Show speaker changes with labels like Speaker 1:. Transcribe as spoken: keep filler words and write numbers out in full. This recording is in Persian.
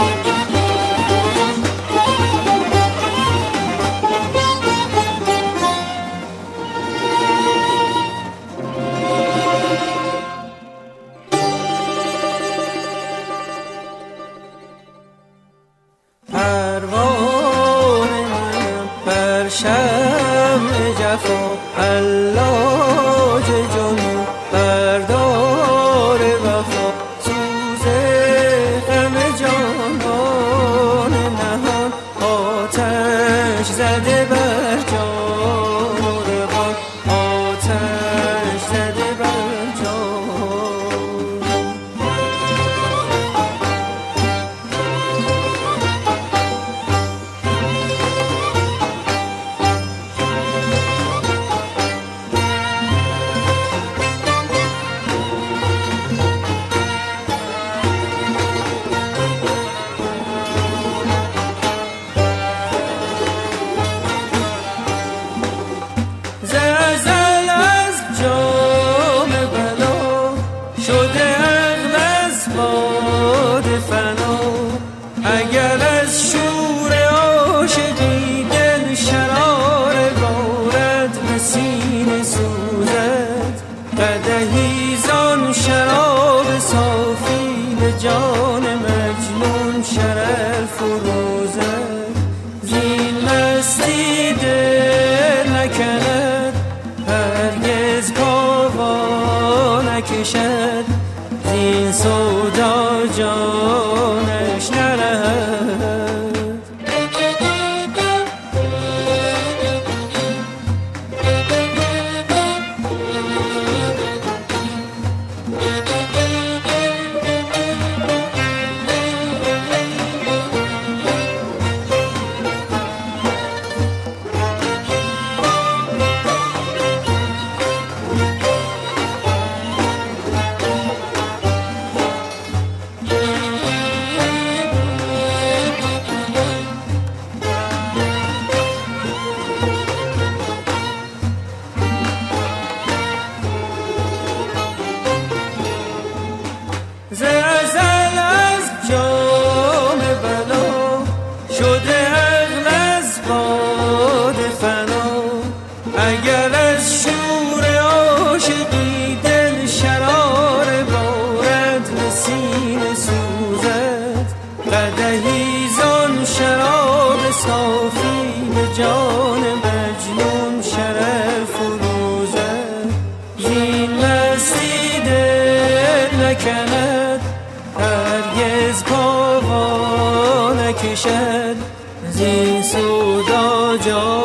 Speaker 1: شمع جفا حلاج جنون بردار وفا سوز غم جانان نهان آتش زده بر جان و روان آتش زده بر جان اگر از شور عاشقی دل شرار بارد به سینه سوزد قدحی زان شراب صافی به جان مجنون شرر فروزد زین مستی دل نکند هرگز پا نکشد زین سودا جانش نرهد ز ازل از جام بلا شده عقل از باد فنا اگر از شور عاشقی دل شرار بارد به سینه سوزد قدحی زان شراب صافی به جان مجنون شرر فروزد زین مستی دل نکند هرگز پا نکشد زین سودا جان